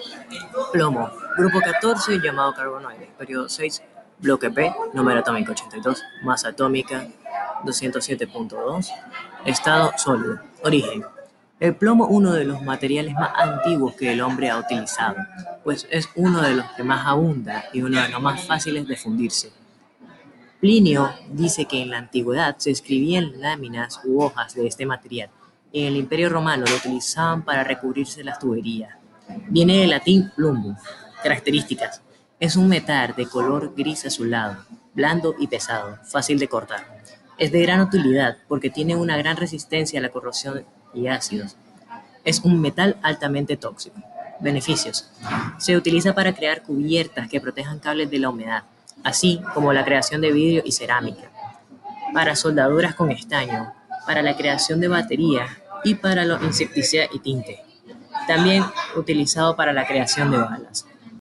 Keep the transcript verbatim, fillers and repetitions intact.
Plomo, grupo catorce llamado carbonoide, periodo seis, bloque P, número atómico ochenta y dos, masa atómica doscientos siete punto dos, estado sólido. Origen. El plomo es uno de los materiales más antiguos que el hombre ha utilizado, pues es uno de los que más abunda y uno de los más fáciles de fundirse. Plinio dice que en la antigüedad se escribían láminas u hojas de este material y en el Imperio Romano lo utilizaban para recubrirse las tuberías. Viene del latín plumbum. Características. Es un metal de color gris azulado, blando y pesado, fácil de cortar. Es de gran utilidad porque tiene una gran resistencia a la corrosión y ácidos. Es un metal altamente tóxico. Beneficios. Se utiliza para crear cubiertas que protejan cables de la humedad, así como la creación de vidrio y cerámica, para soldaduras con estaño, para la creación de baterías y para los insecticidas y tinte. También utilizado para la creación de balas.